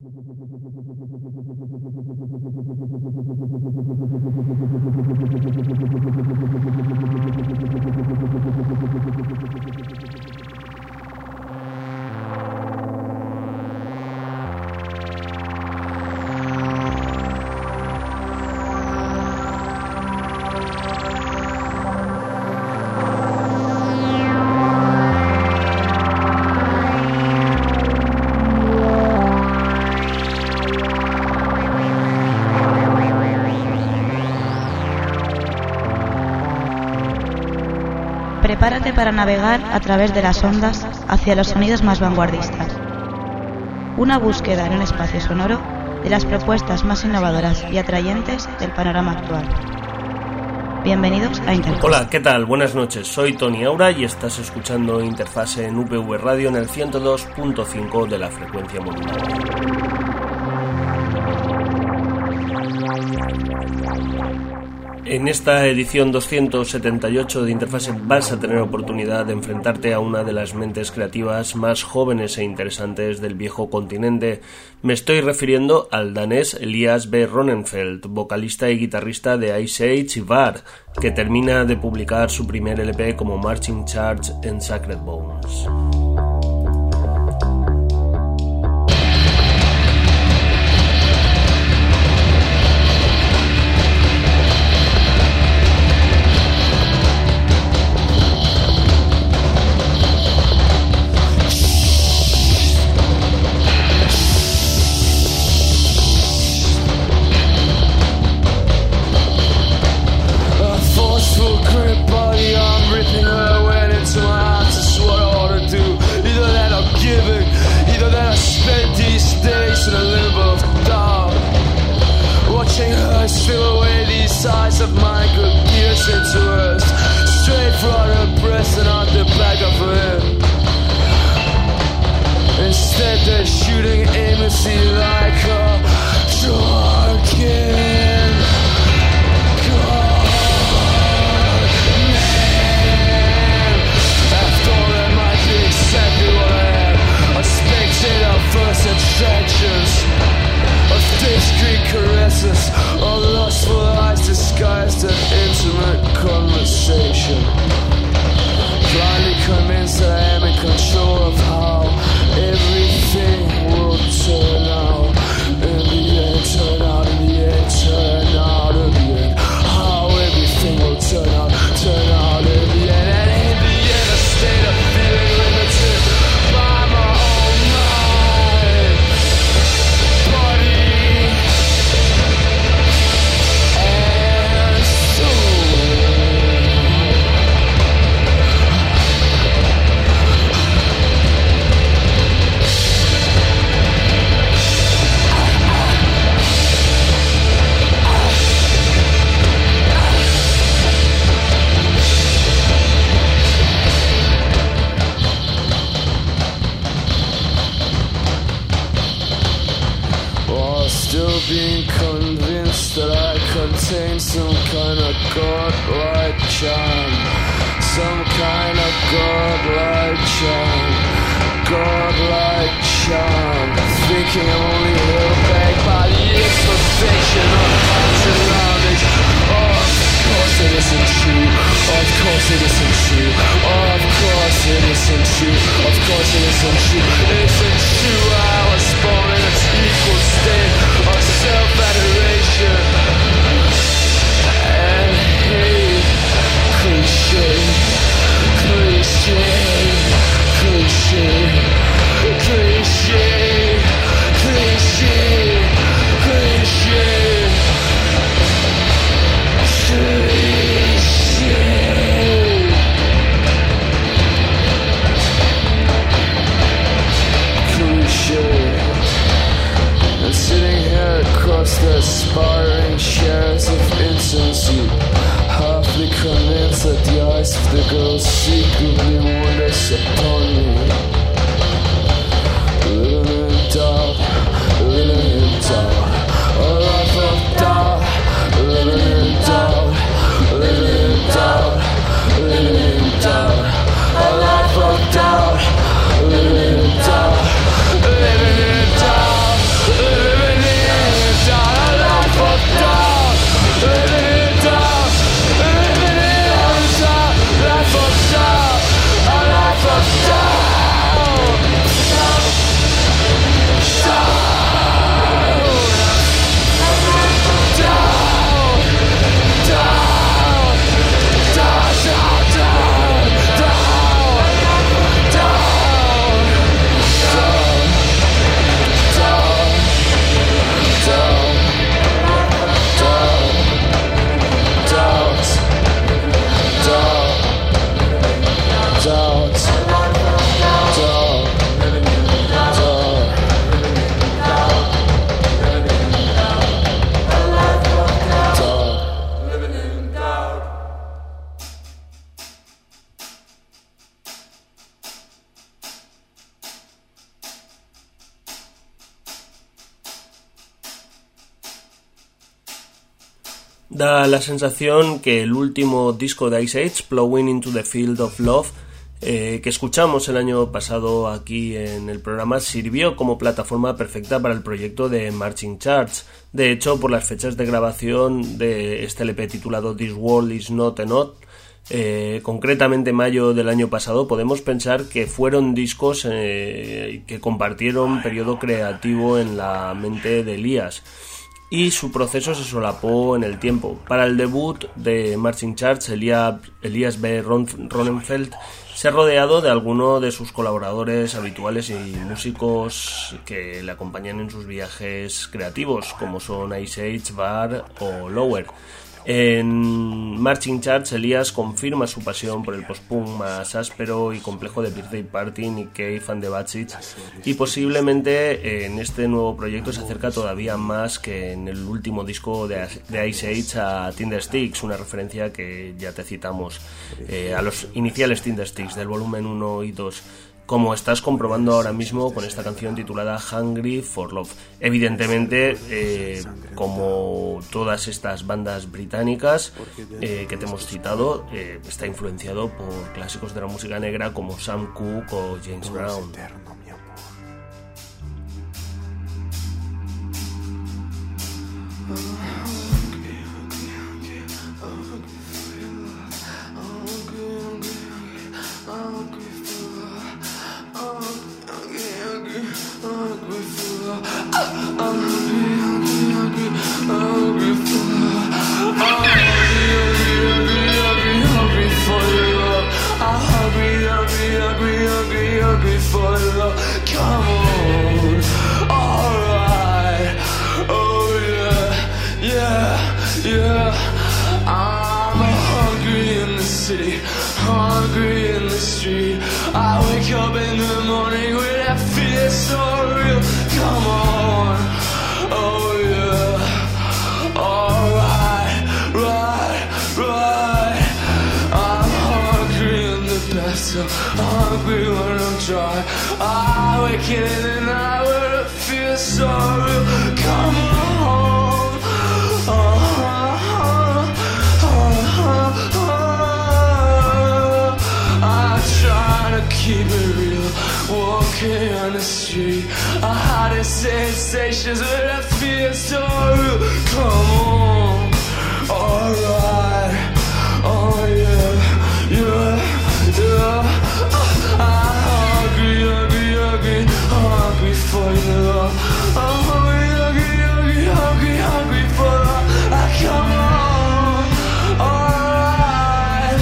Prepárate para navegar a través de las ondas hacia los sonidos más vanguardistas. Una búsqueda en un espacio sonoro de las propuestas más innovadoras y atrayentes del panorama actual. Bienvenidos a Interfase. Hola, ¿qué tal? Buenas noches. Soy Tony Aura y estás escuchando Interfase en UPV Radio en el 102.5 de la frecuencia modulada. En esta edición 278 de Interfase vas a tener oportunidad de enfrentarte a una de las mentes creativas más jóvenes e interesantes del viejo continente. Me estoy refiriendo al danés Elias B. Ronenfeld, vocalista y guitarrista de Ice Age y Var, que termina de publicar su primer LP como Marching Charge en Sacred Bones. Da la sensación que el último disco de Ice Age, Plowing into the Field of Love, que escuchamos el año pasado aquí en el programa, sirvió como plataforma perfecta para el proyecto de Marching Charts. De hecho, por las fechas de grabación de este LP titulado This World Is Not a Knot, concretamente mayo del año pasado, podemos pensar que fueron discos que compartieron periodo creativo en la mente de Elías, y su proceso se solapó en el tiempo. Para el debut de Marching Charts, Elias B. Ronenfeld se ha rodeado de algunos de sus colaboradores habituales y músicos que le acompañan en sus viajes creativos, como son Ice Age, Bar o Lower. En Marching Charts, Elías confirma su pasión por el post-punk más áspero y complejo de Birthday Party, Nick Cave and the Bad Seeds, y posiblemente en este nuevo proyecto se acerca todavía más que en el último disco de Ice Age a Tindersticks, una referencia que ya te citamos, a los iniciales Tindersticks del volumen 1 y 2. Como estás comprobando ahora mismo con esta canción titulada Hungry for Love. Evidentemente, como todas estas bandas británicas que te hemos citado, está influenciado por clásicos de la música negra como Sam Cooke o James Brown. Hungry in the street, I wake up in the morning with that fear so real. Come on, oh yeah, alright, right. I'm hungry in the best, so hungry when I'm dry. I wake in the night with a fear so real. Come on. Keep it real, walking on the street. I had the sensations with that fear so real. Come on, alright, oh yeah. I'm hungry for your love. I'm hungry for love. Come on, alright,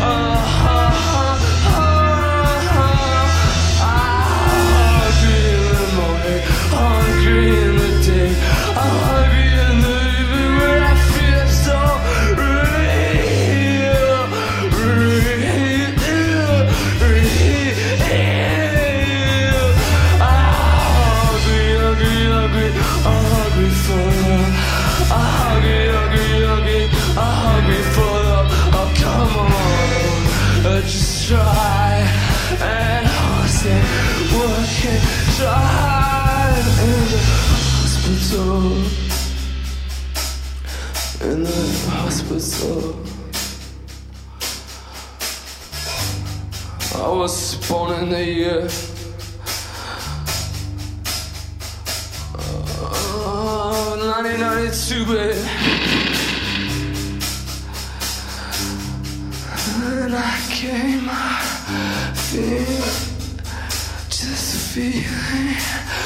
hungry in the day, I'm hungry in the evening when I feel so real. I'm hungry for love. I'm hungry for love. Oh, come on, just try and hold it. What can try in the hospital. I was born in the year 1992, baby. And I came out feeling, just feeling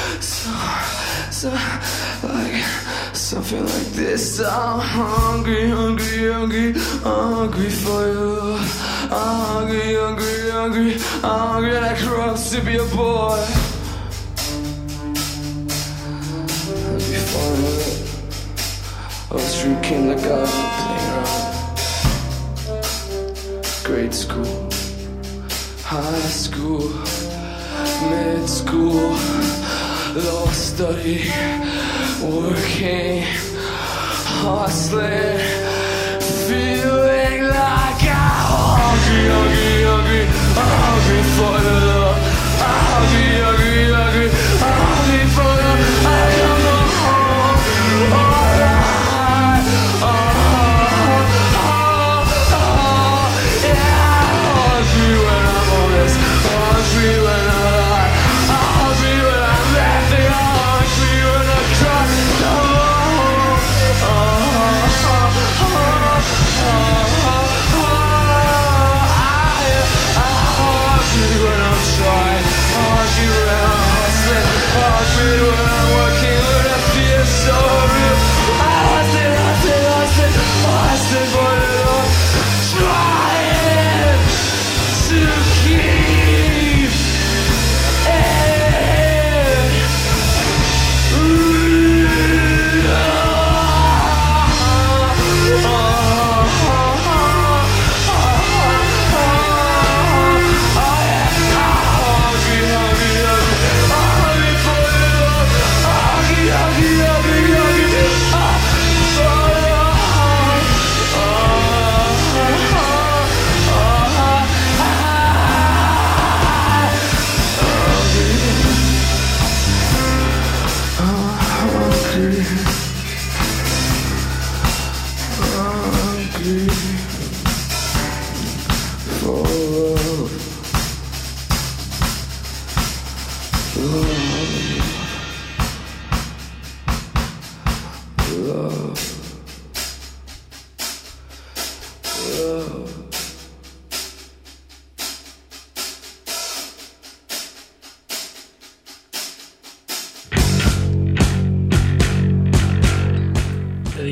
so like something like this. I'm hungry for you. I'm hungry like I grew up to be a boy. Before that, I was drinking like I was playing around. Grade school, high school, mid school, law study, working, hustling, feeling like I'm hungry for the love. I'm hungry for the love. I come home, alright.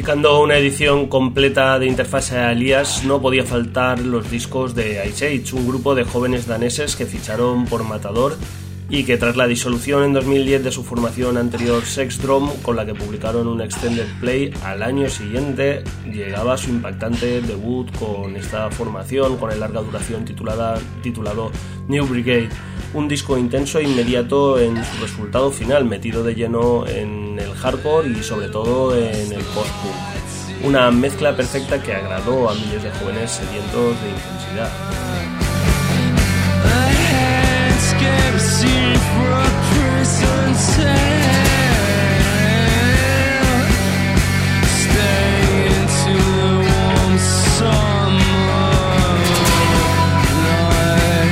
Dedicando una edición completa de Interfase a Elias, no podía faltar los discos de Ice Age, un grupo de jóvenes daneses que ficharon por Matador y que tras la disolución en 2010 de su formación anterior Sex Drum, con la que publicaron un extended play, al año siguiente llegaba su impactante debut con esta formación, con el larga duración titulado New Brigade, un disco intenso e inmediato en su resultado final, metido de lleno en el hardcore y sobre todo en el post-punk. Una mezcla perfecta que agradó a miles de jóvenes sedientos de intensidad. Seen for a prison tale, staying to the warm summer night.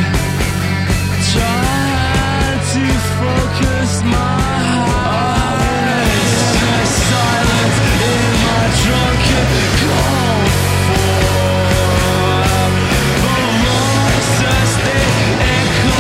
Trying to focus my eyes, silence in my drunken comfort. The voices they echo.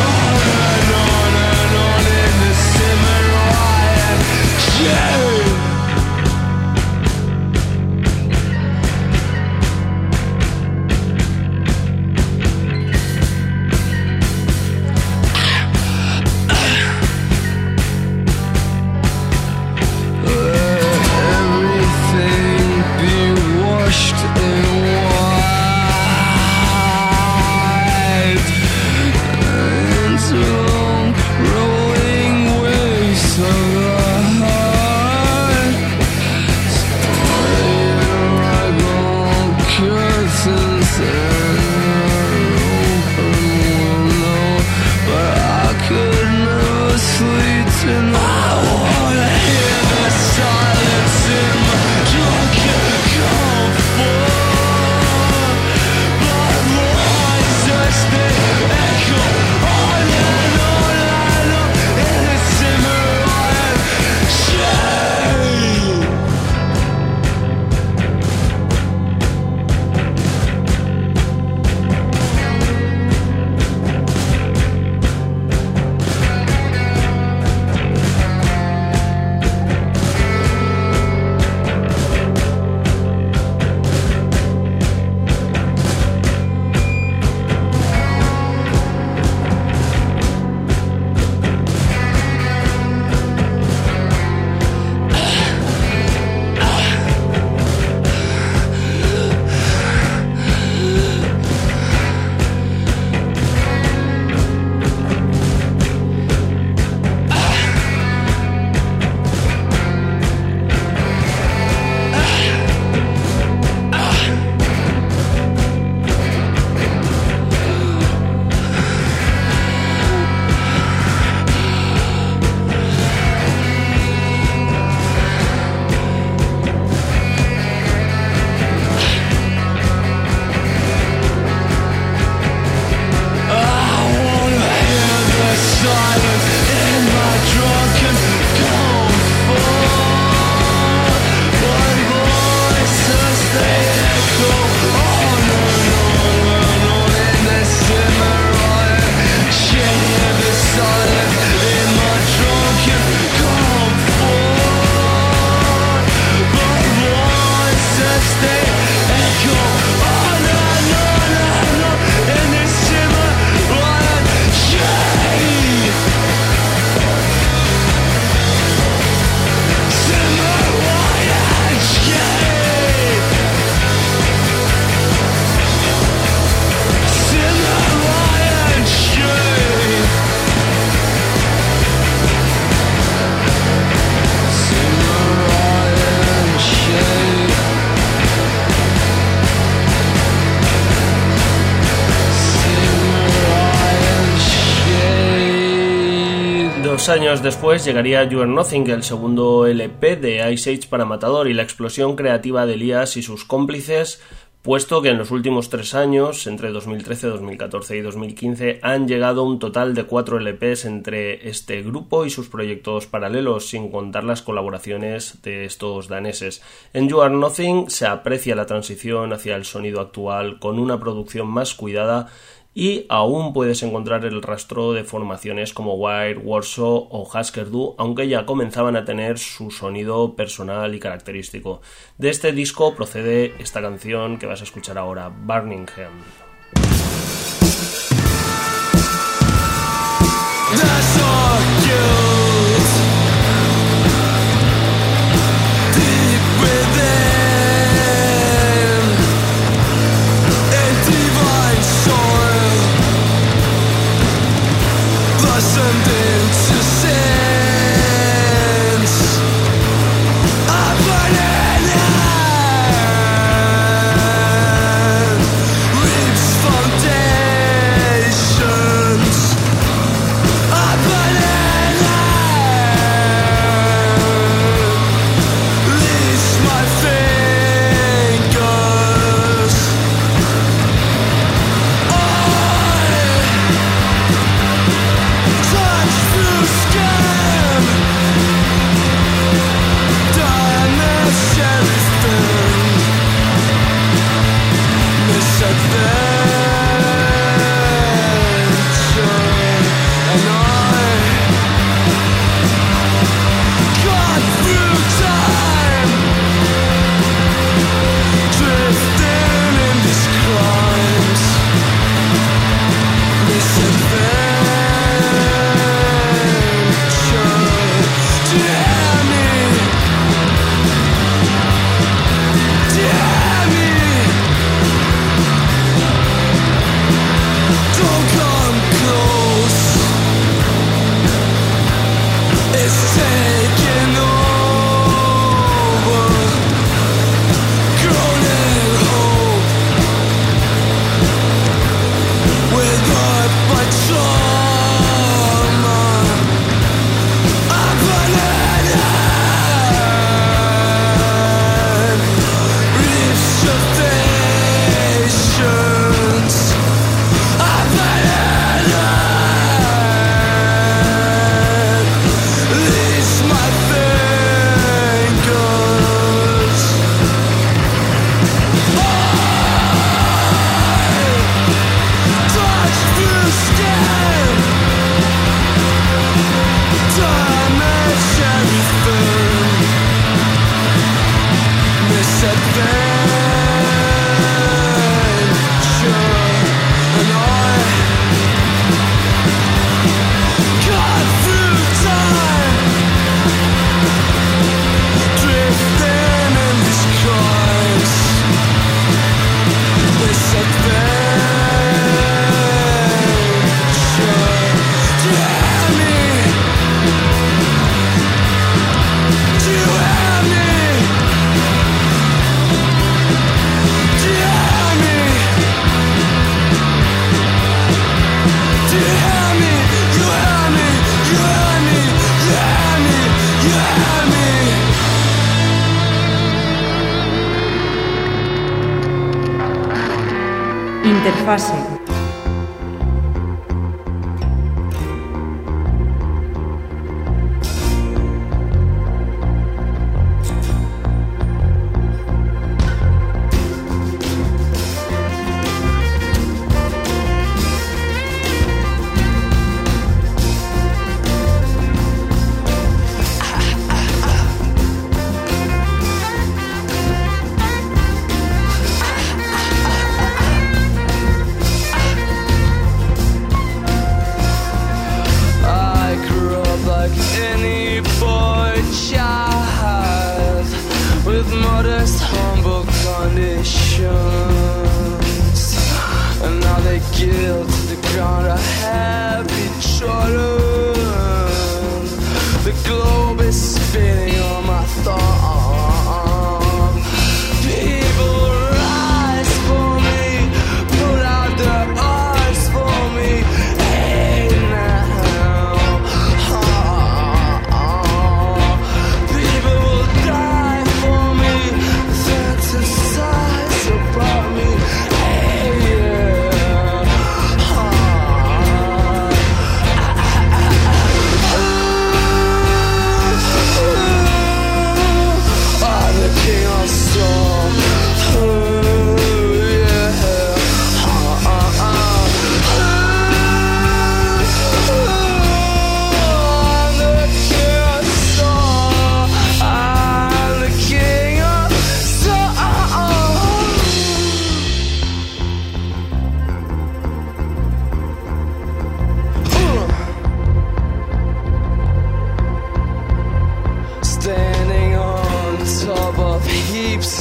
Años después llegaría You Are Nothing, el segundo LP de Ice Age para Matador, y la explosión creativa de Elias y sus cómplices, puesto que en los últimos 3 años, entre 2013, 2014 y 2015, han llegado un total de 4 LPs entre este grupo y sus proyectos paralelos, sin contar las colaboraciones de estos daneses. En You Are Nothing se aprecia la transición hacia el sonido actual, con una producción más cuidada y aún puedes encontrar el rastro de formaciones como Wire, Warsaw o Husker Du, aunque ya comenzaban a tener su sonido personal y característico. De este disco procede esta canción que vas a escuchar ahora, Burning Hand. That's all guilt deep within, in divine soil, blossomed into sins. A burning hand leaves foundations. Interfase.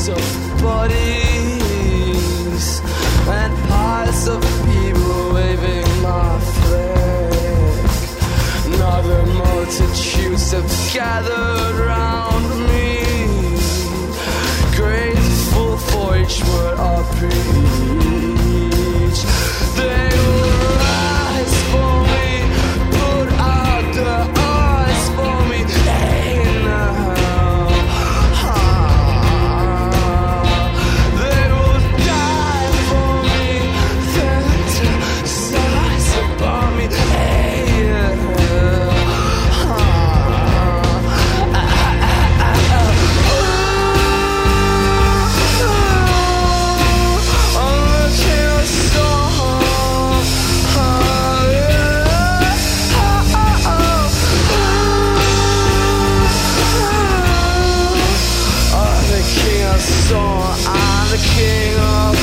parts of bodies and parts of people waving my flag. Now the multitudes have gathered round me, grateful for each word I preach. They will rise for me, put out their eyes for me. Hey now, they will die for me, fantasize about me. Hey I'm the king of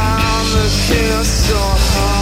song.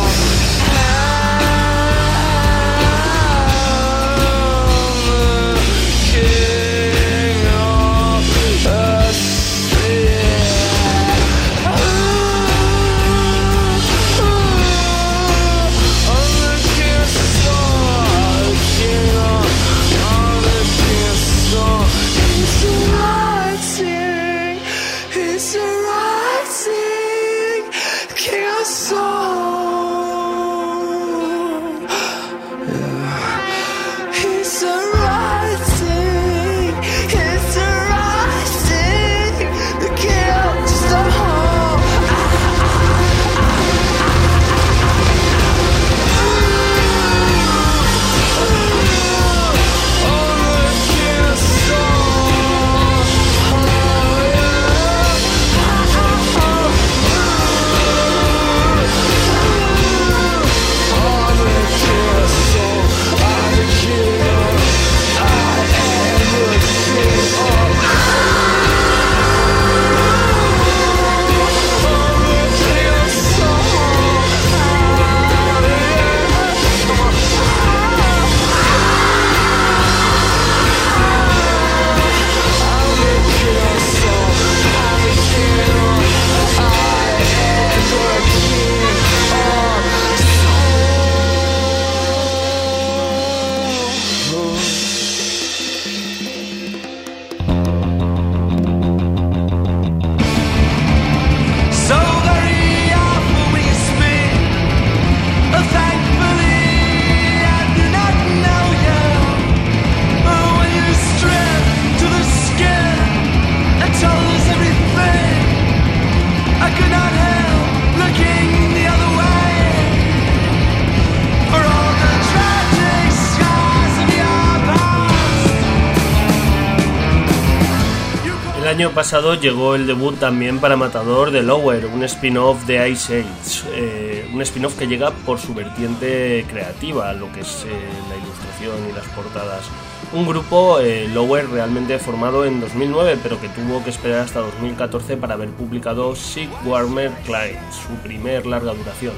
El año pasado llegó el debut también para Matador de Lower, un spin-off de Ice Age, un spin-off que llega por su vertiente creativa, lo que es la ilustración y las portadas. Un grupo, Lower, realmente formado en 2009, pero que tuvo que esperar hasta 2014 para haber publicado Sick Warmer Clyde, su primer larga duración.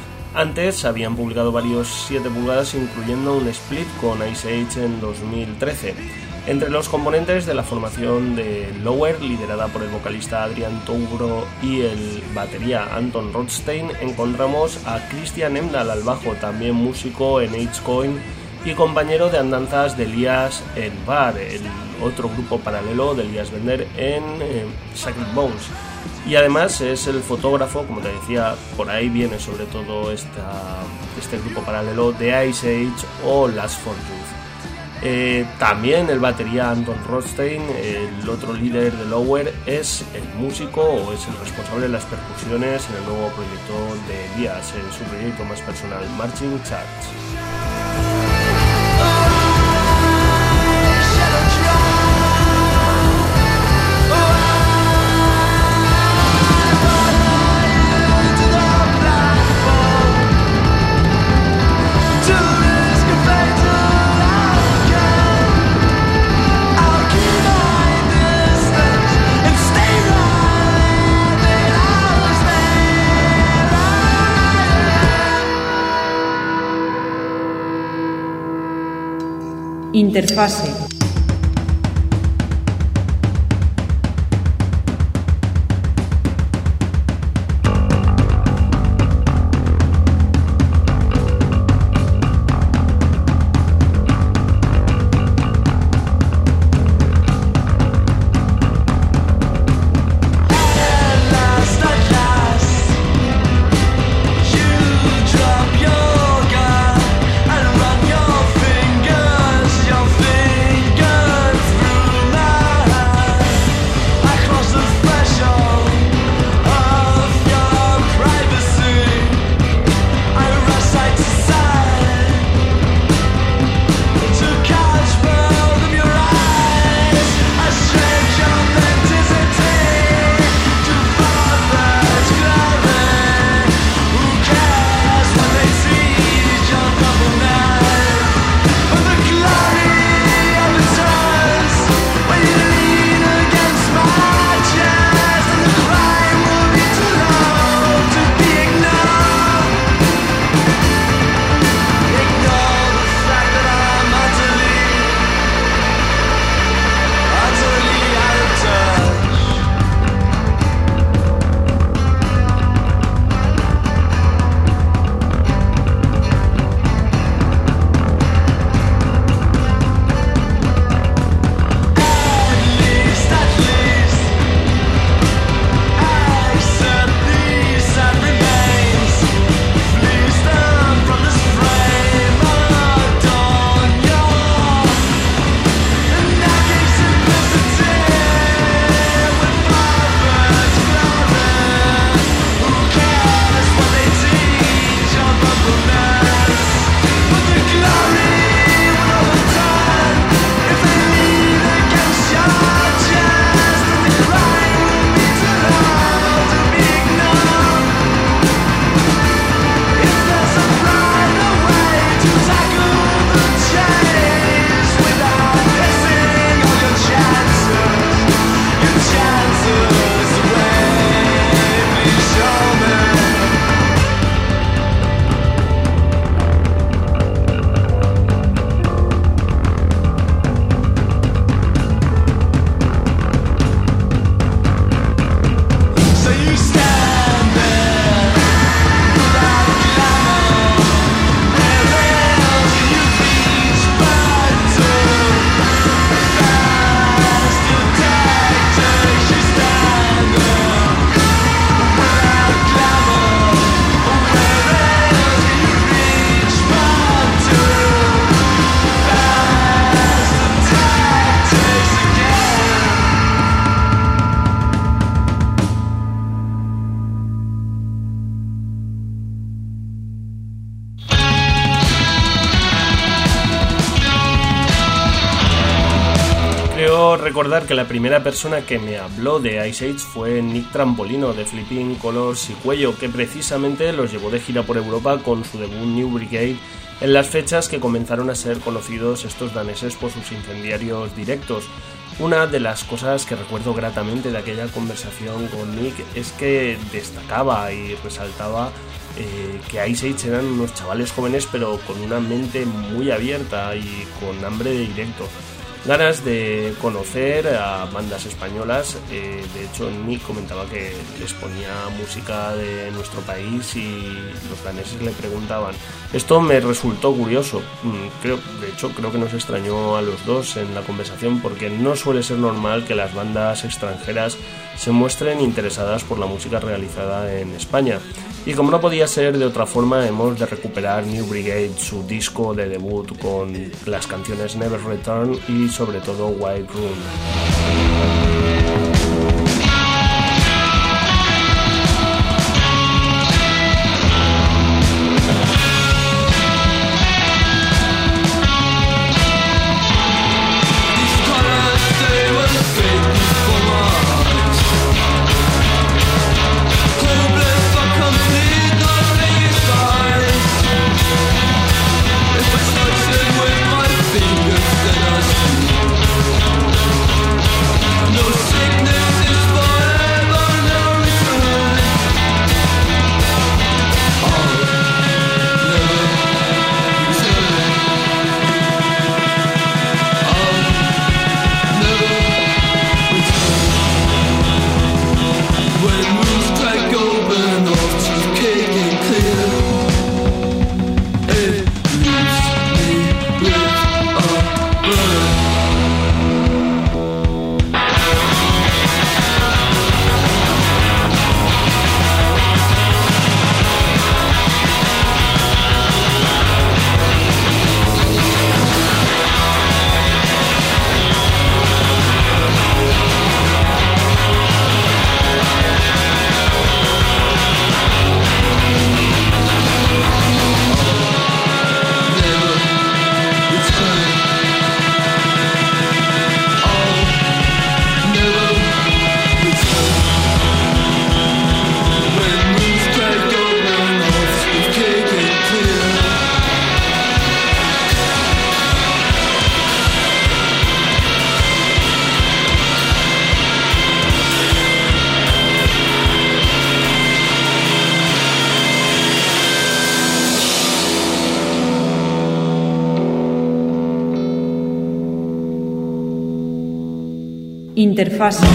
Antes habían publicado varios 7 pulgadas, incluyendo un split con Ice Age en 2013. Entre los componentes de la formación de Lower, liderada por el vocalista Adrian Toubro y el batería Anton Rothstein, encontramos a Christian Emdahl al bajo, también músico en H-Coin y compañero de andanzas de Elias en Bar, el otro grupo paralelo de Elias Bender en Sacred Bones. Y además es el fotógrafo, como te decía, por ahí viene sobre todo este grupo paralelo de Ice Age o Last for Youth. También el batería Anton Rothstein, el otro líder de Lower, es el músico o es el responsable de las percusiones en el nuevo proyecto de Elias, en su proyecto más personal, Marching Church. Interfase. Creo recordar que la primera persona que me habló de Ice Age fue Nick Trampolino de Flipping Colors y Cuello, que precisamente los llevó de gira por Europa con su debut New Brigade en las fechas que comenzaron a ser conocidos estos daneses por sus incendiarios directos. Una de las cosas que recuerdo gratamente de aquella conversación con Nick es que destacaba y resaltaba que Ice Age eran unos chavales jóvenes pero con una mente muy abierta y con hambre de directo. Ganas de conocer a bandas españolas. De hecho Nick comentaba que les ponía música de nuestro país y los daneses le preguntaban. Esto me resultó curioso. Creo que nos extrañó a los dos en la conversación, porque no suele ser normal que las bandas extranjeras se muestren interesadas por la música realizada en España. Y como no podía ser de otra forma, hemos de recuperar New Brigade, su disco de debut, con las canciones Never Return y sobre todo White Room. Interfase.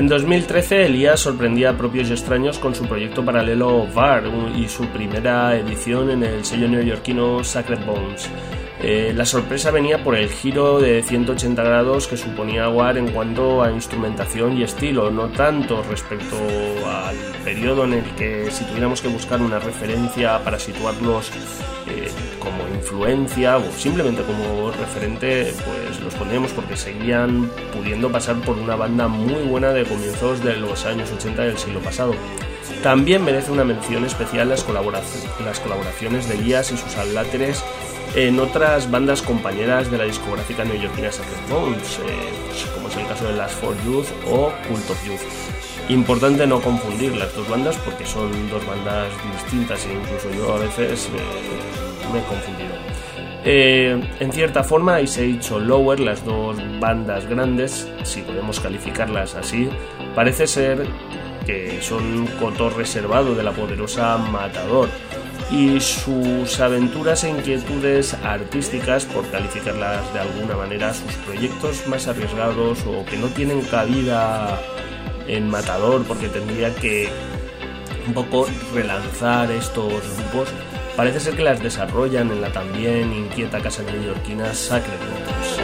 2013, Elías sorprendía a propios y extraños con su proyecto paralelo VAR y su primera edición en el sello neoyorquino Sacred Bones. La sorpresa venía por el giro de 180 grados que suponía VAR en cuanto a instrumentación y estilo, no tanto respecto al periodo en el que, si tuviéramos que buscar una referencia para situarlos como influencia o simplemente como referente, pues los pondríamos porque seguían pudiendo pasar por una banda muy buena de comienzos de los años 80 del siglo pasado. También merece una mención especial las colaboraciones de Elías y sus adláteres en otras bandas compañeras de la discográfica neoyorquina Sacred Bones, como es el caso de Last for Youth o Cult of Youth. Importante no confundir las dos bandas porque son dos bandas distintas e incluso yo a veces me he confundido. En cierta forma, Ice Age o Lower, las dos bandas grandes, si podemos calificarlas así, parece ser que son cotor reservado de la poderosa Matador, y sus aventuras e inquietudes artísticas, por calificarlas de alguna manera, sus proyectos más arriesgados o que no tienen cabida en Matador porque tendría que un poco relanzar estos grupos, parece ser que las desarrollan en la también inquieta casa neoyorquina Sacred Bones.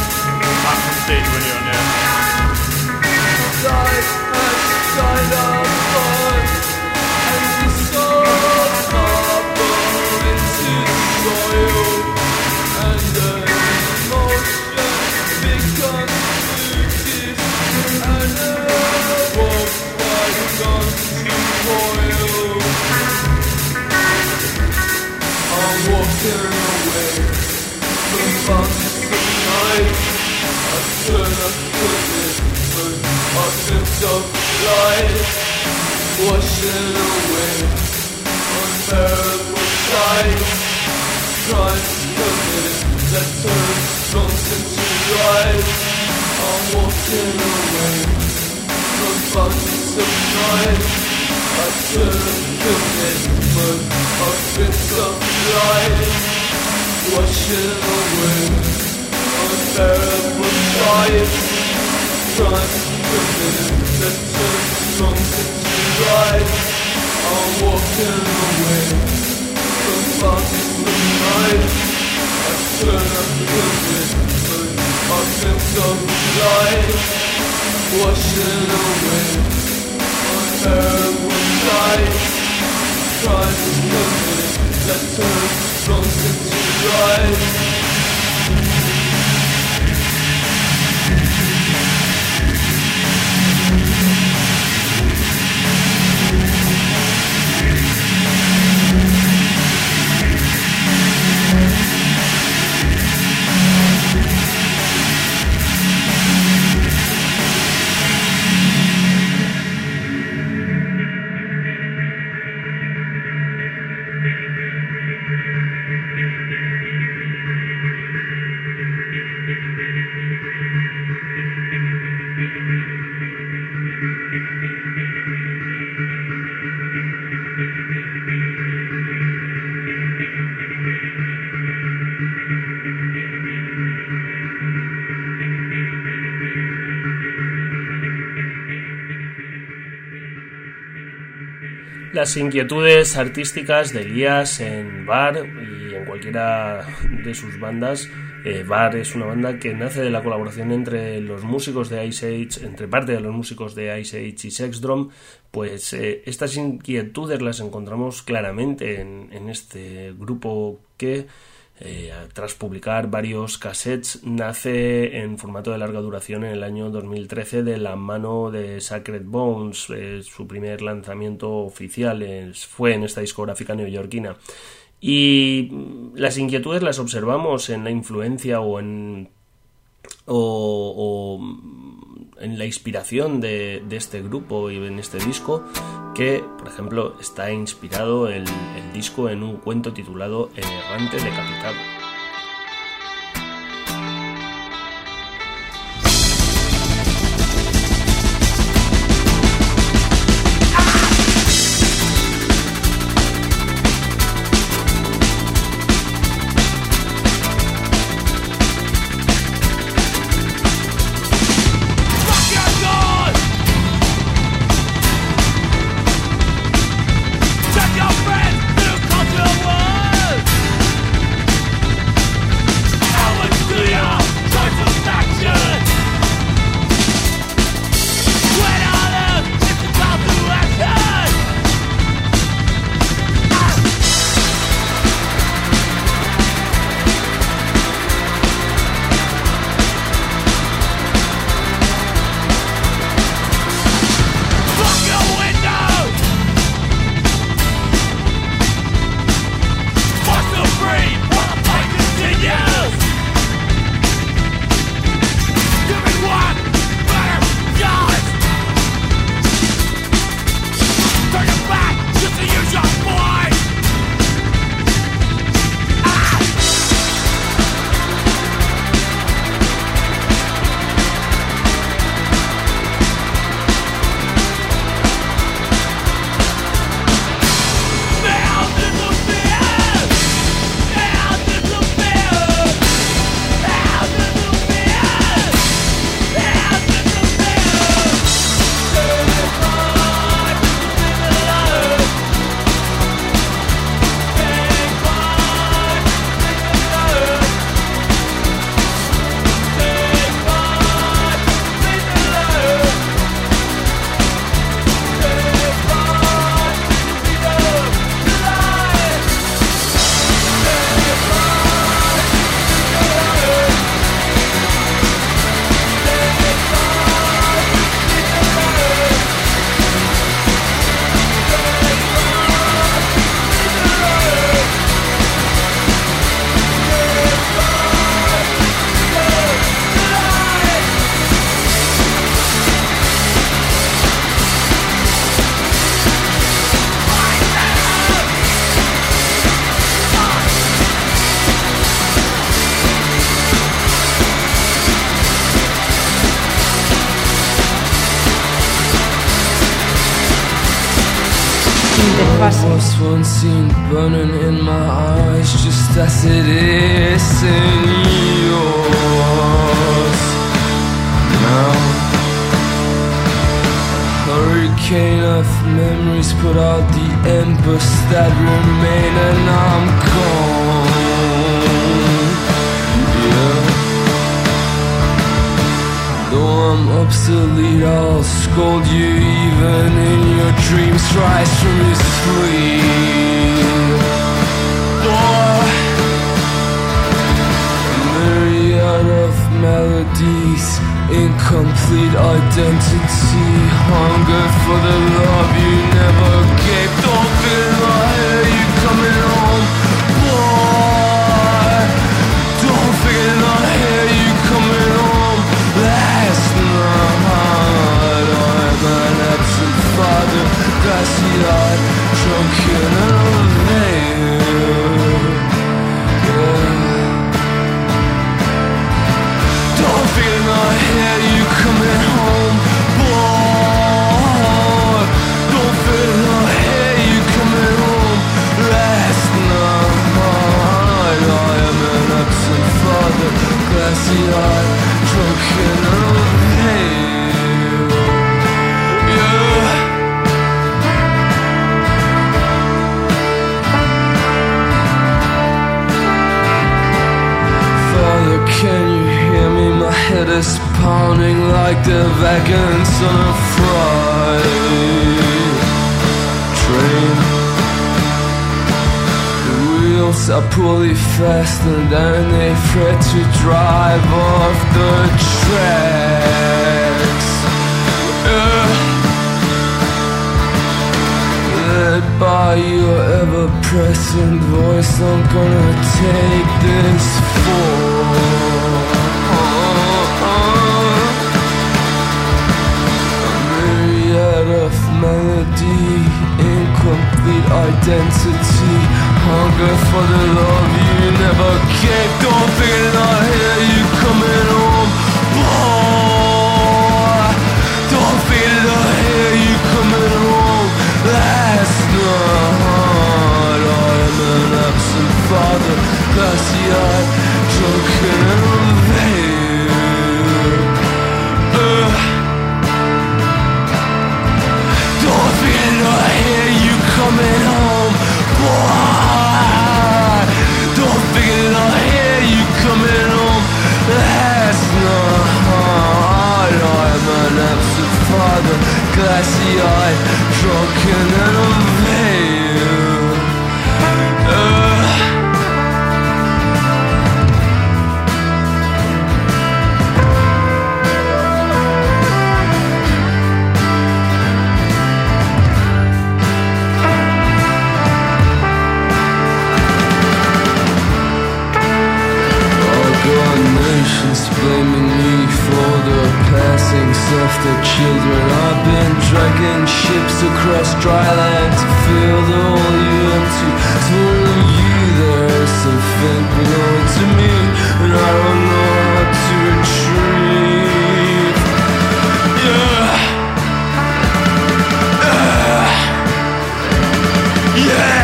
Life has kind of Las inquietudes artísticas de Elías en Var y en cualquiera de sus bandas. Var es una banda que nace de la colaboración entre los músicos de Ice Age, entre parte de los músicos de Ice Age y Sex Drum. Pues estas inquietudes las encontramos claramente en este grupo que tras publicar varios cassettes nace en formato de larga duración en el año 2013 de la mano de Sacred Bones. Su primer lanzamiento oficial fue en esta discográfica neoyorquina, y las inquietudes las observamos en la influencia o en la inspiración de este grupo y en este disco, que por ejemplo está inspirado el disco en un cuento titulado El errante decapitado. Check your friends through cultural wars. observarse. One scene burning in my eyes, just as it is in yours. Now, hurricane of memories put out the embers that remain, and I'm gone. Yeah. Though I'm obsolete, I'll scold you even in your dreams. Rise from your sleep. Boy, a myriad of melodies, incomplete identity, hunger for the love you never gave. Don't feel like you coming home, boy. Don't feel like you coming home. Last night I'm an absent father, glassy-eyed, drunken and unveiled. Don't feel like you coming home, boy. Don't feel like you coming home. Last night I am an absent father, glassy-eyed, drunken and unveiled. Yeah. Father, can you hear me? My head is pounding like the wagons on a freight train. The wheels are poorly fastened and they fret to drive off the tracks. Led by your ever-present voice, I'm gonna take this forward. A myriad of melody, incomplete identity, hunger for the love you never gave. Don't feel I hear you coming home, boy. Don't feel I hear you coming home. Last night I am an absent father, glassy-eyed, drunken and unveiled. Don't feel I hear you coming home, boy. Don't feel I hear you coming home. Last night I am an absent father, glassy-eyed, drunken and unveiled. Blaming me for the passings of the children. I've been dragging ships across dry land to fill the volume to tell you there's something belonging to me, and I don't know how to retrieve. Yeah. Yeah.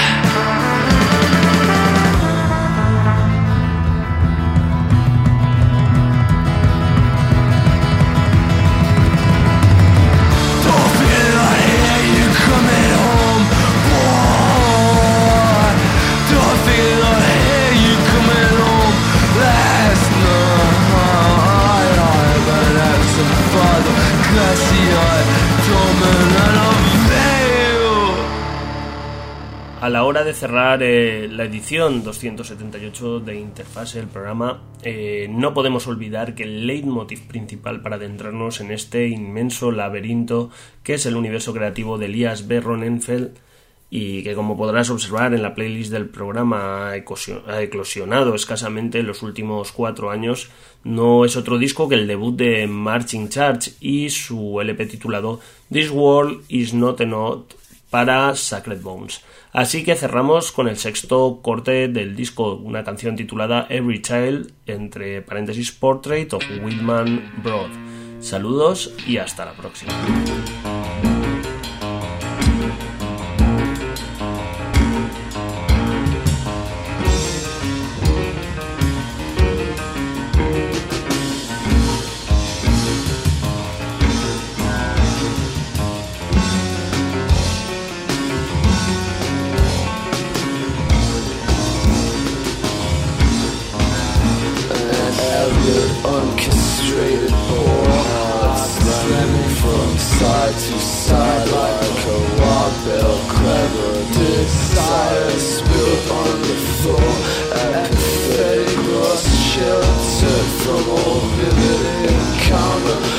A la hora de cerrar la edición 278 de Interfase, el programa, no podemos olvidar que el leitmotiv principal para adentrarnos en este inmenso laberinto que es el universo creativo de Elias B. Ronenfeld, y que, como podrás observar en la playlist del programa, ha eclosionado escasamente en los últimos 4 años, no es otro disco que el debut de Marching Church y su LP titulado This World Is Not Enough para Sacred Bones. Así que cerramos con el sexto corte del disco, una canción titulada Every Child, entre paréntesis Portrait of Wilman Broad. Saludos y hasta la próxima. frustrated bore, slamming from side to side like a wild bell. Clever desire spilled on the floor, apathetic, lost shelter from all vivid encounter.